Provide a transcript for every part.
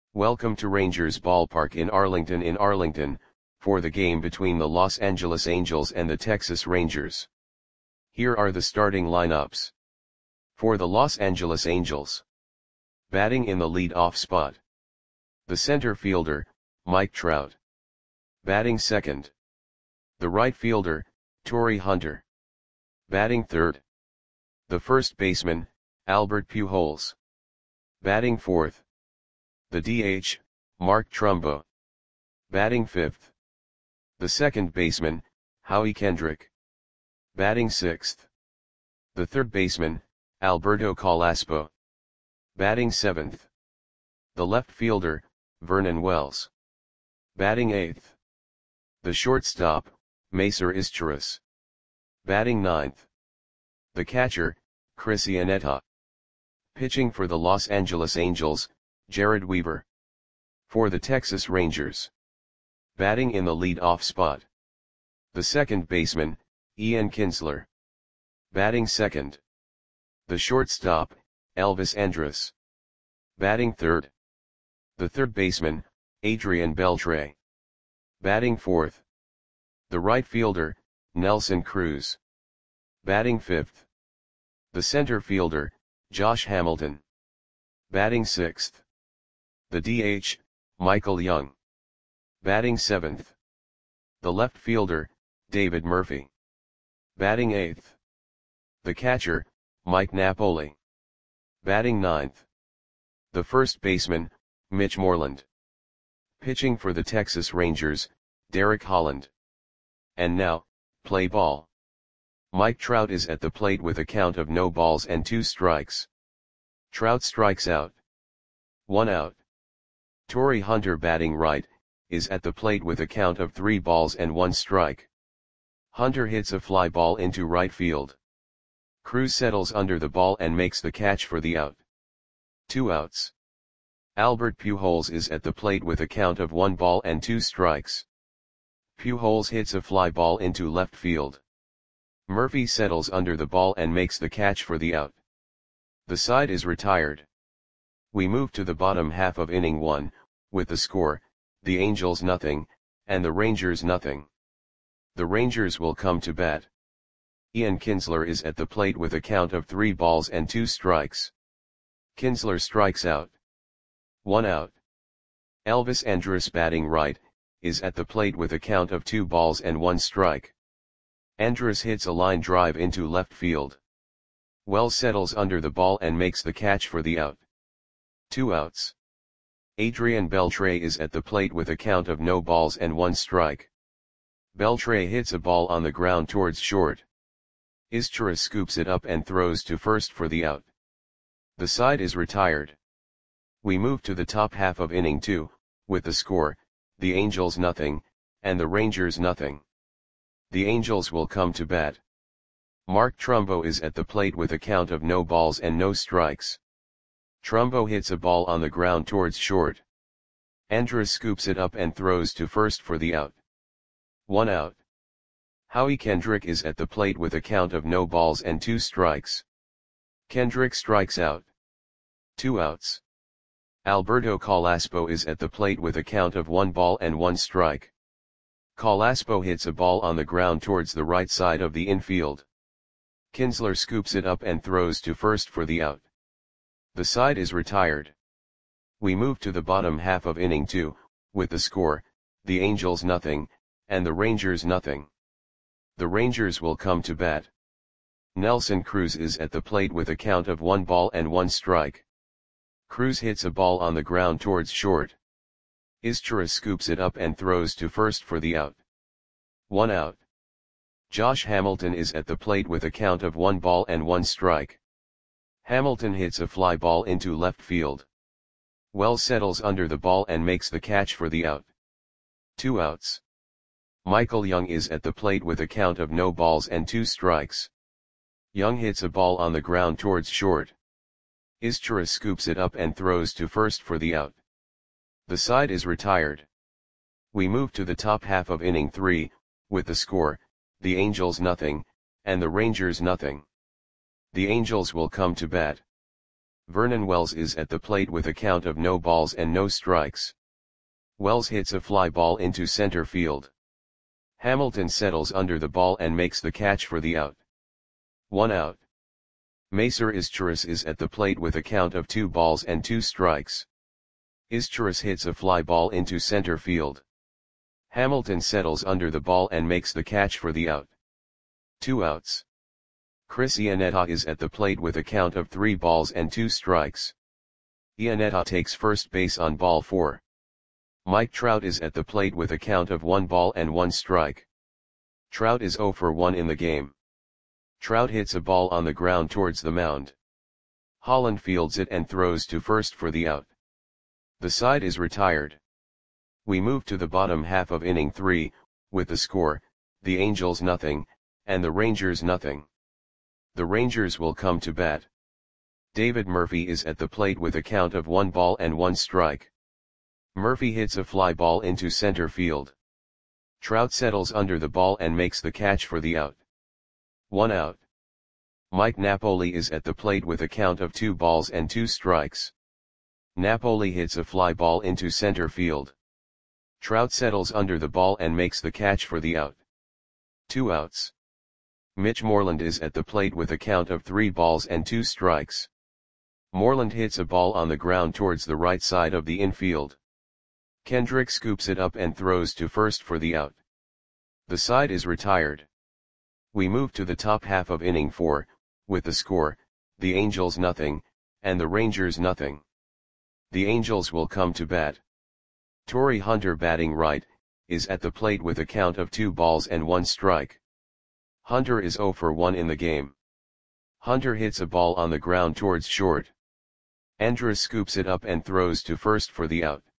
Welcome to Rangers Ballpark in Arlington, for the game between the Los Angeles Angels and the Texas Rangers. Here are the starting lineups. For the Los Angeles Angels. Batting in the lead-off spot. The center fielder, Mike Trout. Batting second. The right fielder, Torii Hunter. Batting third. The first baseman, Albert Pujols. Batting fourth. The DH, Mark Trumbo. Batting fifth. The second baseman, Howie Kendrick. Batting sixth. The third baseman, Alberto Carrasco. Batting seventh. The left fielder, Vernon Wells. Batting eighth. The shortstop, Macer Izturis. Batting ninth. The catcher, Chris Iannetta. Pitching for the Los Angeles Angels, Jared Weaver. For the Texas Rangers. Batting in the lead-off spot. The second baseman, Ian Kinsler. Batting second. The shortstop, Elvis Andrus. Batting third. The third baseman, Adrian Beltre. Batting fourth. The right fielder, Nelson Cruz. Batting fifth. The center fielder, Josh Hamilton. Batting sixth. The DH, Michael Young. Batting seventh. The left fielder, David Murphy. Batting eighth. The catcher, Mike Napoli. Batting ninth. The first baseman, Mitch Moreland. Pitching for the Texas Rangers, Derek Holland. And now, play ball. Mike Trout is at the plate with a count of no balls and 2 strikes. Trout strikes out. 1 out. Torii Hunter batting right, is at the plate with a count of 3 balls and 1 strike. Hunter hits a fly ball into right field. Cruz settles under the ball and makes the catch for the out. 2 outs. Albert Pujols is at the plate with a count of 1 ball and 2 strikes. Pujols hits a fly ball into left field. Murphy settles under the ball and makes the catch for the out. The side is retired. We move to the bottom half of inning 1, with the score, the Angels nothing, and the Rangers nothing. The Rangers will come to bat. Ian Kinsler is at the plate with a count of 3 balls and 2 strikes. Kinsler strikes out. 1 out. Elvis Andrus batting right, is at the plate with a count of 2 balls and 1 strike. Andrus hits a line drive into left field. Wells settles under the ball and makes the catch for the out. 2 outs. Adrian Beltre is at the plate with a count of no balls and 1 strike. Beltre hits a ball on the ground towards short. Izturis scoops it up and throws to first for the out. The side is retired. We move to the top half of inning 2, with the score, the Angels nothing, and the Rangers nothing. The Angels will come to bat. Mark Trumbo is at the plate with a count of no balls and no strikes. Trumbo hits a ball on the ground towards short. Andrus scoops it up and throws to first for the out. 1 out. Howie Kendrick is at the plate with a count of no balls and 2 strikes. Kendrick strikes out. 2 outs. Alberto Carrasco is at the plate with a count of 1 ball and 1 strike. Carrasco hits a ball on the ground towards the right side of the infield. Kinsler scoops it up and throws to first for the out. The side is retired. We move to the bottom half of inning 2, with the score, the Angels nothing, and the Rangers nothing. The Rangers will come to bat. Nelson Cruz is at the plate with a count of 1 ball and 1 strike. Cruz hits a ball on the ground towards short. Izturis scoops it up and throws to first for the out. 1 out. Josh Hamilton is at the plate with a count of 1 ball and 1 strike. Hamilton hits a fly ball into left field. Wells settles under the ball and makes the catch for the out. 2 outs. Michael Young is at the plate with a count of no balls and 2 strikes. Young hits a ball on the ground towards short. Izturis scoops it up and throws to first for the out. The side is retired. We move to the top half of inning 3, with the score, the Angels nothing, and the Rangers nothing. The Angels will come to bat. Vernon Wells is at the plate with a count of no balls and no strikes. Wells hits a fly ball into center field. Hamilton settles under the ball and makes the catch for the out. 1 out. Macer Izturis is at the plate with a count of 2 balls and 2 strikes. Izturis hits a fly ball into center field. Hamilton settles under the ball and makes the catch for the out. 2 outs. Chris Iannetta is at the plate with a count of 3 balls and 2 strikes. Iannetta takes first base on ball 4. Mike Trout is at the plate with a count of 1 ball and 1 strike. Trout is 0 for 1 in the game. Trout hits a ball on the ground towards the mound. Holland fields it and throws to first for the out. The side is retired. We move to the bottom half of inning 3, with the score, the Angels nothing, and the Rangers nothing. The Rangers will come to bat. David Murphy is at the plate with a count of 1 ball and 1 strike. Murphy hits a fly ball into center field. Trout settles under the ball and makes the catch for the out. 1 out. Mike Napoli is at the plate with a count of 2 balls and 2 strikes. Napoli hits a fly ball into center field. Trout settles under the ball and makes the catch for the out. 2 outs. Mitch Moreland is at the plate with a count of 3 balls and 2 strikes. Moreland hits a ball on the ground towards the right side of the infield. Kendrick scoops it up and throws to first for the out. The side is retired. We move to the top half of inning 4, with the score, the Angels nothing, and the Rangers nothing. The Angels will come to bat. Torrey Hunter batting right, is at the plate with a count of 2 balls and 1 strike. Hunter is 0 for 1 in the game. Hunter hits a ball on the ground towards short. Andrus scoops it up and throws to first for the out.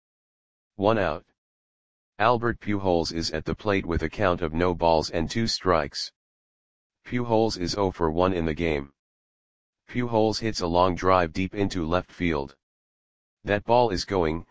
1 out. Albert Pujols is at the plate with a count of no balls and 2 strikes. Pujols is 0 for 1 in the game. Pujols hits a long drive deep into left field. That ball is gone.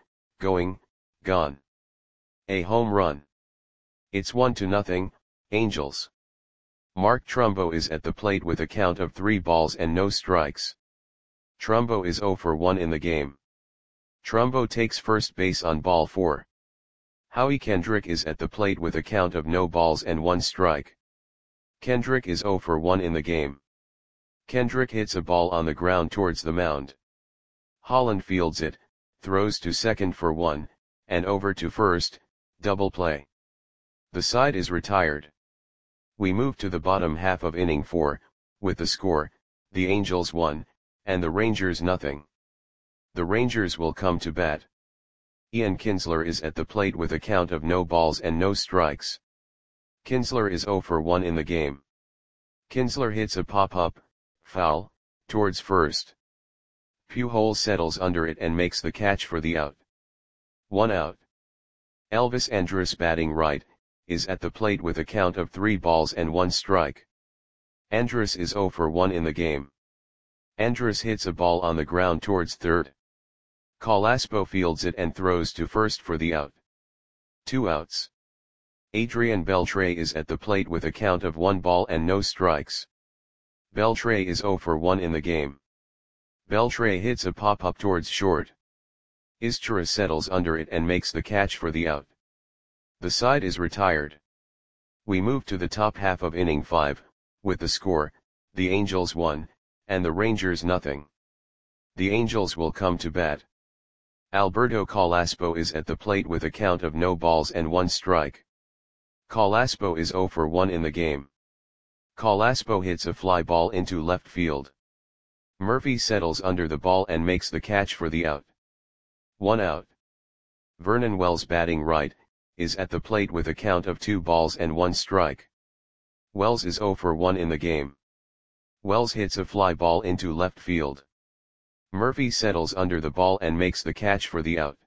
A home run. It's 1-0, Angels. Mark Trumbo is at the plate with a count of 3 balls and no strikes. Trumbo is 0 for 1 in the game. Trumbo takes first base on ball 4. Howie Kendrick is at the plate with a count of no balls and 1 strike. Kendrick is 0 for 1 in the game. Kendrick hits a ball on the ground towards the mound. Holland fields it, throws to second for 1, and over to first, double play. The side is retired. We move to the bottom half of inning 4, with the score, the Angels 1, and the Rangers nothing. The Rangers will come to bat. Ian Kinsler is at the plate with a count of no balls and no strikes. Kinsler is 0 for 1 in the game. Kinsler hits a pop-up, foul, towards first. Pujols settles under it and makes the catch for the out. 1 out. Elvis Andrus batting right, is at the plate with a count of 3 balls and 1 strike. Andrus is 0 for 1 in the game. Andrus hits a ball on the ground towards third. Colaspo fields it and throws to first for the out. 2 outs. Adrian Beltre is at the plate with a count of 1 ball and no strikes. Beltre is 0 for 1 in the game. Beltre hits a pop-up towards short. Izturis settles under it and makes the catch for the out. The side is retired. We move to the top half of inning 5, with the score, the Angels 1, and the Rangers nothing. The Angels will come to bat. Alberto Colaspo is at the plate with a count of no balls and 1 strike. Colaspo is 0 for 1 in the game. Colaspo hits a fly ball into left field. Murphy settles under the ball and makes the catch for the out. 1 out. Vernon Wells batting right, is at the plate with a count of 2 balls and 1 strike. Wells is 0 for 1 in the game. Wells hits a fly ball into left field. Murphy settles under the ball and makes the catch for the out.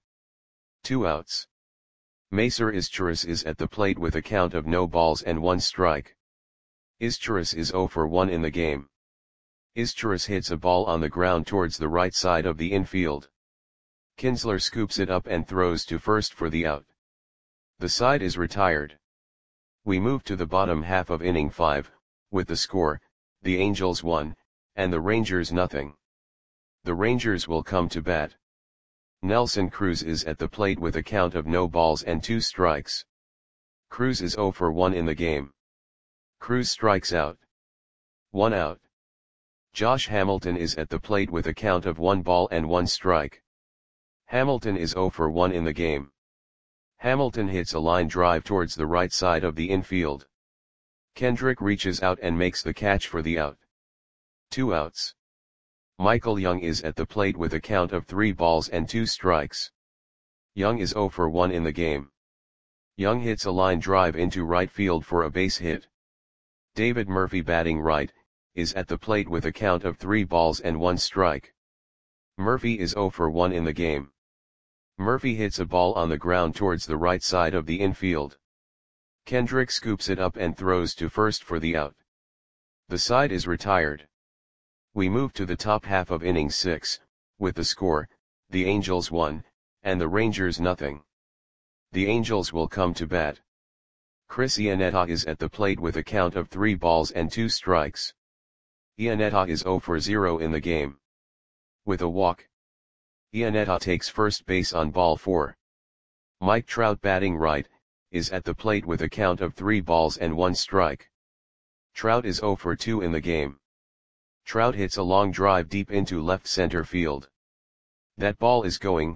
2 outs. Macer Izturis is at the plate with a count of no balls and 1 strike. Izturis is 0 for 1 in the game. Izturis hits a ball on the ground towards the right side of the infield. Kinsler scoops it up and throws to first for the out. The side is retired. We move to the bottom half of inning 5, with the score, the Angels 1, and the Rangers nothing. The Rangers will come to bat. Nelson Cruz is at the plate with a count of no balls and 2 strikes. Cruz is 0 for 1 in the game. Cruz strikes out. 1 out. Josh Hamilton is at the plate with a count of 1 ball and 1 strike. Hamilton is 0 for 1 in the game. Hamilton hits a line drive towards the right side of the infield. Kendrick reaches out and makes the catch for the out. 2 outs. Michael Young is at the plate with a count of 3 balls and 2 strikes. Young is 0 for 1 in the game. Young hits a line drive into right field for a base hit. David Murphy, batting right, is at the plate with a count of 3 balls and 1 strike. Murphy is 0 for 1 in the game. Murphy hits a ball on the ground towards the right side of the infield. Kendrick scoops it up and throws to first for the out. The side is retired. We move to the top half of inning 6, with the score, the Angels 1, and the Rangers nothing. The Angels will come to bat. Chris Iannetta is at the plate with a count of 3 balls and 2 strikes. Iannetta is 0 for 0 in the game. With a walk, Iannetta takes first base on ball 4. Mike Trout, batting right, is at the plate with a count of 3 balls and 1 strike. Trout is 0 for 2 in the game. Trout hits a long drive deep into left center field. That ball is gone.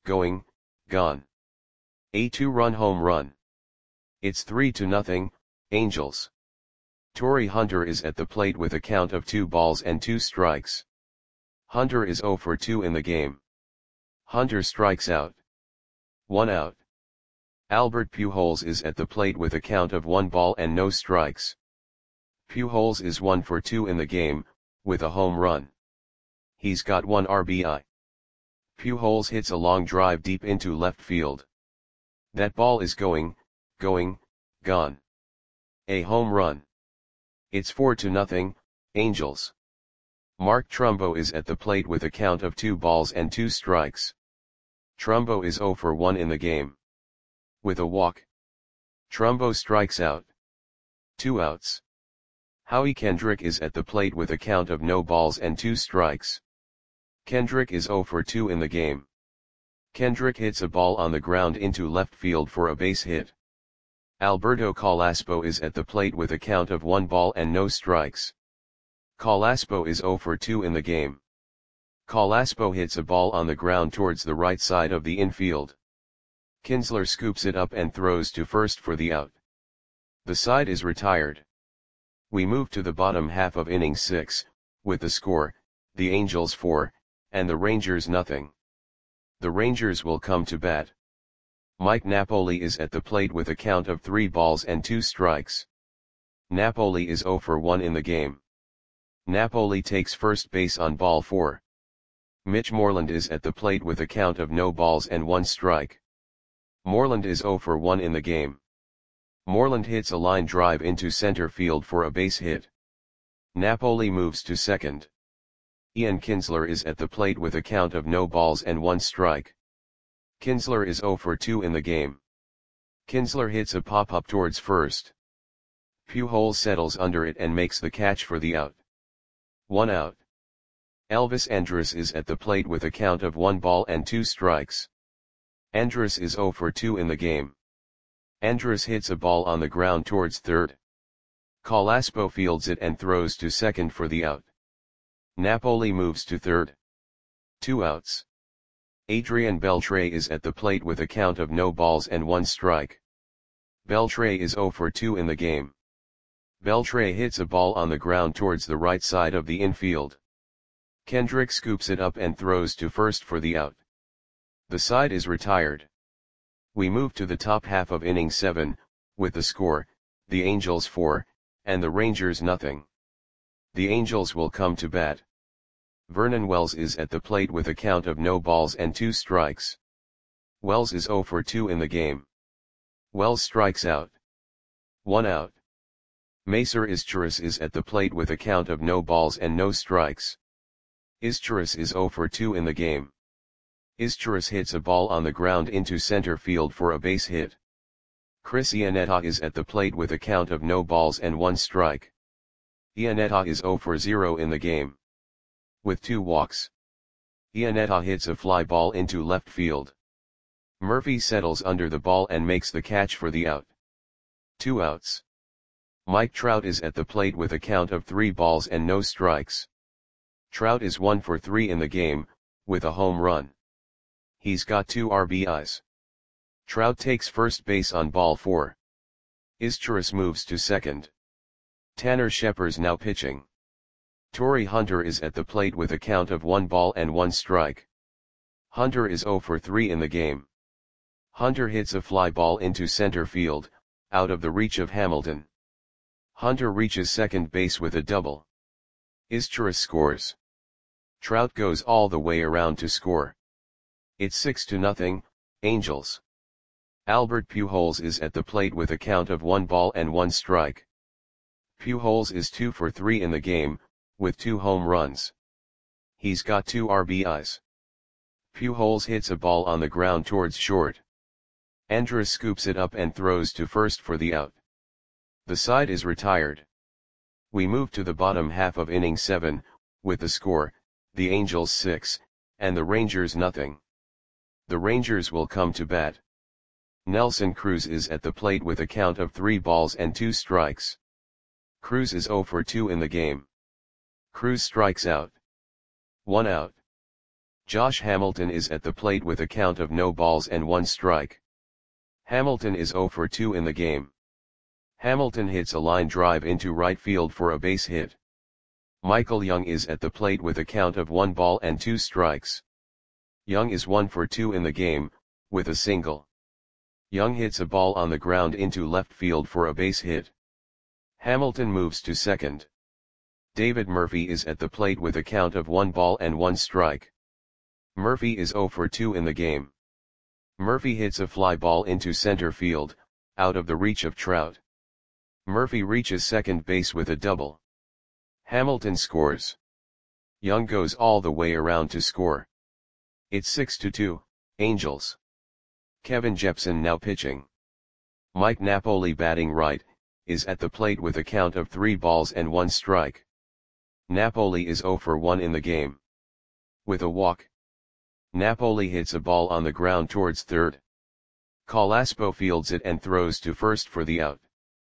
A 2-run home run. It's 3-0, Angels. Torii Hunter is at the plate with a count of 2 balls and 2 strikes. Hunter is 0 for 2 in the game. Hunter strikes out. 1 out. Albert Pujols is at the plate with a count of 1 ball and no strikes. Pujols is 1 for 2 in the game, with a home run. He's got 1 RBI. Pujols hits a long drive deep into left field. That ball is gone. A home run. It's 4-0, Angels. Mark Trumbo is at the plate with a count of 2 balls and 2 strikes. Trumbo is 0 for 1 in the game. With a walk, Trumbo strikes out. 2 outs. Howie Kendrick is at the plate with a count of no balls and 2 strikes. Kendrick is 0 for 2 in the game. Kendrick hits a ball on the ground into left field for a base hit. Alberto Calaspo is at the plate with a count of 1 ball and no strikes. Calaspo is 0 for 2 in the game. Calaspo hits a ball on the ground towards the right side of the infield. Kinsler scoops it up and throws to first for the out. The side is retired. We move to the bottom half of inning 6, with the score, the Angels 4, and the Rangers nothing. The Rangers will come to bat. Mike Napoli is at the plate with a count of 3 balls and 2 strikes. Napoli is 0 for 1 in the game. Napoli takes first base on ball 4. Mitch Moreland is at the plate with a count of no balls and 1 strike. Moreland is 0 for 1 in the game. Moreland hits a line drive into center field for a base hit. Napoli moves to second. Ian Kinsler is at the plate with a count of no balls and 1 strike. Kinsler is 0 for 2 in the game. Kinsler hits a pop-up towards first. Pujols settles under it and makes the catch for the out. 1 out. Elvis Andrus is at the plate with a count of 1 ball and 2 strikes. Andrus is 0 for 2 in the game. Andrus hits a ball on the ground towards third. Calaspo fields it and throws to second for the out. Napoli moves to third. 2 outs. Adrian Beltre is at the plate with a count of no balls and 1 strike. Beltre is 0 for 2 in the game. Beltre hits a ball on the ground towards the right side of the infield. Kendrick scoops it up and throws to first for the out. The side is retired. We move to the top half of inning 7, with the score, the Angels 4, and the Rangers nothing. The Angels will come to bat. Vernon Wells is at the plate with a count of no balls and 2 strikes. Wells is 0 for 2 in the game. Wells strikes out. 1 out. Macer Izturis is at the plate with a count of no balls and no strikes. Izturis is 0 for 2 in the game. Izturis hits a ball on the ground into center field for a base hit. Chris Iannetta is at the plate with a count of no balls and 1 strike. Iannetta is 0 for 0 in the game. With 2 walks. Iannetta hits a fly ball into left field. Murphy settles under the ball and makes the catch for the out. 2 outs. Mike Trout is at the plate with a count of 3 balls and no strikes. Trout is 1 for 3 in the game, with a home run. He's got 2 RBIs. Trout takes first base on ball 4. Izturis moves to second. Tanner Scheppers now pitching. Torii Hunter is at the plate with a count of 1 ball and 1 strike. Hunter is 0 for 3 in the game. Hunter hits a fly ball into center field, out of the reach of Hamilton. Hunter reaches second base with a double. Izturis scores. Trout goes all the way around to score. It's 6-0, Angels. Albert Pujols is at the plate with a count of 1 ball and 1 strike. Pujols is 2 for 3 in the game, with 2 home runs. He's got 2 RBIs. Pujols hits a ball on the ground towards short. Andrus scoops it up and throws to first for the out. The side is retired. We move to the bottom half of inning 7, with the score, the Angels 6, and the Rangers nothing. The Rangers will come to bat. Nelson Cruz is at the plate with a count of 3 balls and 2 strikes. Cruz is 0 for 2 in the game. Cruz strikes out. 1 out. Josh Hamilton is at the plate with a count of no balls and 1 strike. Hamilton is 0 for 2 in the game. Hamilton hits a line drive into right field for a base hit. Michael Young is at the plate with a count of 1 ball and 2 strikes. Young is 1 for 2 in the game, with a single. Young hits a ball on the ground into left field for a base hit. Hamilton moves to second. David Murphy is at the plate with a count of 1 ball and 1 strike. Murphy is 0 for 2 in the game. Murphy hits a fly ball into center field, out of the reach of Trout. Murphy reaches second base with a double. Hamilton scores. Young goes all the way around to score. It's 6-2, Angels. Kevin Jepsen now pitching. Mike Napoli batting right, is at the plate with a count of 3 balls and 1 strike. Napoli is 0 for 1 in the game. With a walk. Napoli hits a ball on the ground towards third. Colaspo fields it and throws to first for the out.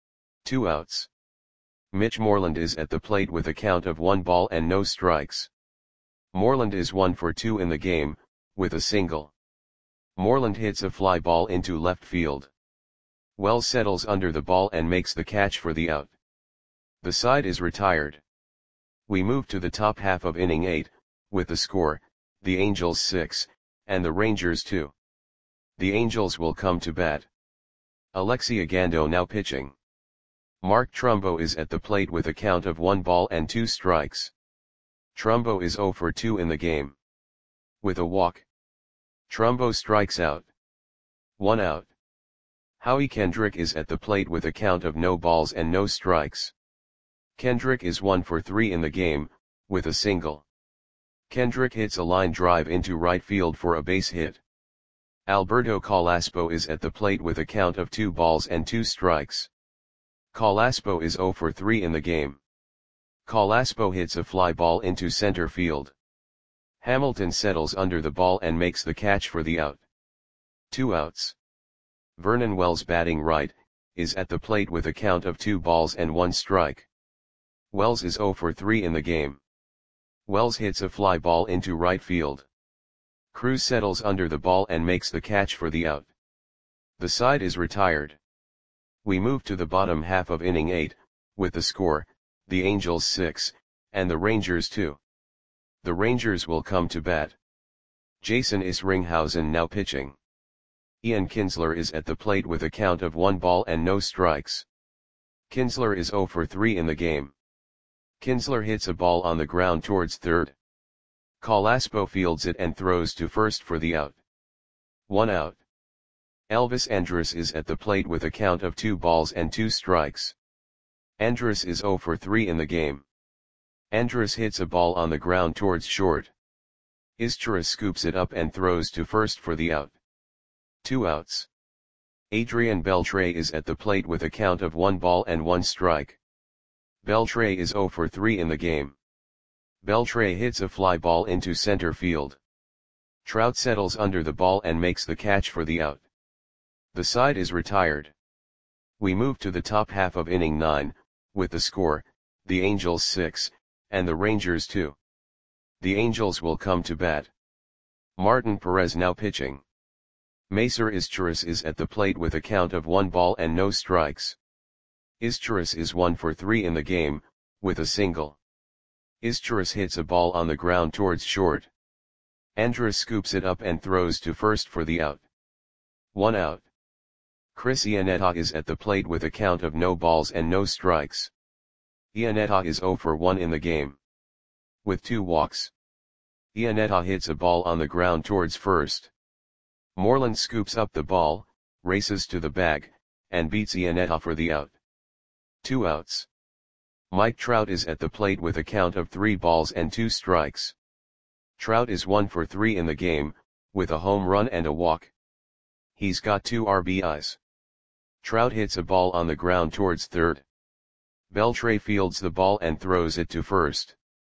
2 outs. Mitch Moreland is at the plate with a count of 1 ball and no strikes. Moreland is 1 for 2 in the game, with a single. Moreland hits a fly ball into left field. Wells settles under the ball and makes the catch for the out. The side is retired. We move to the top half of inning 8, with the score, the Angels 6, and the Rangers 2. The Angels will come to bat. Alexi Ogando now pitching. Mark Trumbo is at the plate with a count of 1 ball and 2 strikes. Trumbo is 0 for 2 in the game. With a walk. Trumbo strikes out. 1 out. Howie Kendrick is at the plate with a count of no balls and no strikes. Kendrick is 1 for 3 in the game, with a single. Kendrick hits a line drive into right field for a base hit. Alberto Colaspo is at the plate with a count of 2 balls and 2 strikes. Colaspo is 0 for 3 in the game. Colaspo hits a fly ball into center field. Hamilton settles under the ball and makes the catch for the out. 2 outs. Vernon Wells batting right, is at the plate with a count of 2 balls and 1 strike. Wells is 0 for 3 in the game. Wells hits a fly ball into right field. Cruz settles under the ball and makes the catch for the out. The side is retired. We move to the bottom half of inning 8, with the score, the Angels 6, and the Rangers 2. The Rangers will come to bat. Jason Isringhausen now pitching. Ian Kinsler is at the plate with a count of 1 ball and no strikes. Kinsler is 0 for 3 in the game. Kinsler hits a ball on the ground towards third. Colaspo fields it and throws to first for the out. 1 out. Elvis Andrus is at the plate with a count of 2 balls and 2 strikes. Andrus is 0 for 3 in the game. Andrus hits a ball on the ground towards short. Izturis scoops it up and throws to first for the out. 2 outs. Adrian Beltre is at the plate with a count of 1 ball and 1 strike. Beltre is 0 for 3 in the game. Beltre hits a fly ball into center field. Trout settles under the ball and makes the catch for the out. The side is retired. We move to the top half of inning 9, with the score, the Angels 6, and the Rangers 2. The Angels will come to bat. Martin Perez now pitching. Macer Izturis is at the plate with a count of 1 ball and no strikes. Izturis is 1 for 3 in the game, with a single. Izturis hits a ball on the ground towards short. Andrus scoops it up and throws to first for the out. 1 out. Chris Iannetta is at the plate with a count of no balls and no strikes. Iannetta is 0 for 1 in the game, with 2 walks. Iannetta hits a ball on the ground towards first. Moreland scoops up the ball, races to the bag, and beats Iannetta for the out. 2 outs. Mike Trout is at the plate with a count of 3 balls and 2 strikes. Trout is 1 for 3 in the game, with a home run and a walk. He's got 2 RBIs. Trout hits a ball on the ground towards third. Beltre fields the ball and throws it to first.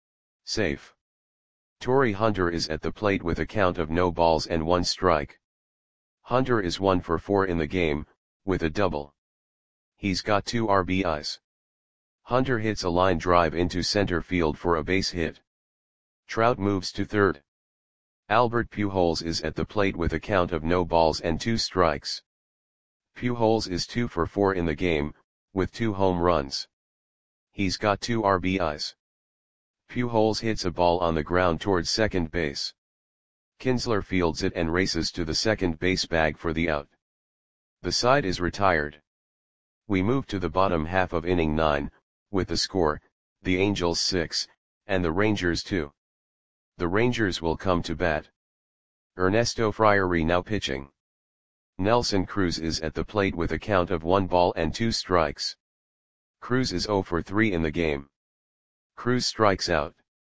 Safe. Torii Hunter is at the plate with a count of no balls and 1 strike. Hunter is 1 for 4 in the game, with a double. He's got 2 RBIs. Hunter hits a line drive into center field for a base hit. Trout moves to third. Albert Pujols is at the plate with a count of no balls and 2 strikes. Pujols is 2 for 4 in the game, with 2 home runs. He's got 2 RBIs. Pujols hits a ball on the ground towards second base. Kinsler fields it and races to the second base bag for the out. The side is retired. We move to the bottom half of inning 9, with the score, the Angels 6, and the Rangers 2. The Rangers will come to bat. Ernesto Friary now pitching. Nelson Cruz is at the plate with a count of 1 ball and 2 strikes. Cruz is 0 for 3 in the game. Cruz strikes out.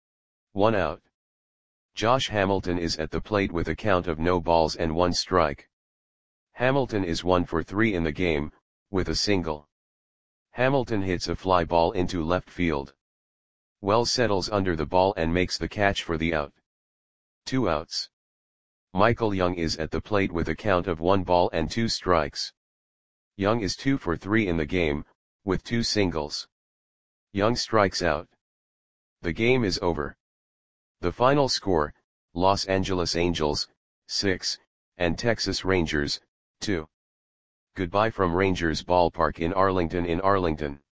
1 out. Josh Hamilton is at the plate with a count of no balls and 1 strike. Hamilton is 1 for 3 in the game, with a single. Hamilton hits a fly ball into left field. Wells settles under the ball and makes the catch for the out. 2 outs. Michael Young is at the plate with a count of 1 ball and 2 strikes. Young is 2 for 3 in the game, with 2 singles. Young strikes out. The game is over. The final score, Los Angeles Angels, 6, and Texas Rangers, 2. Goodbye from Rangers Ballpark in Arlington.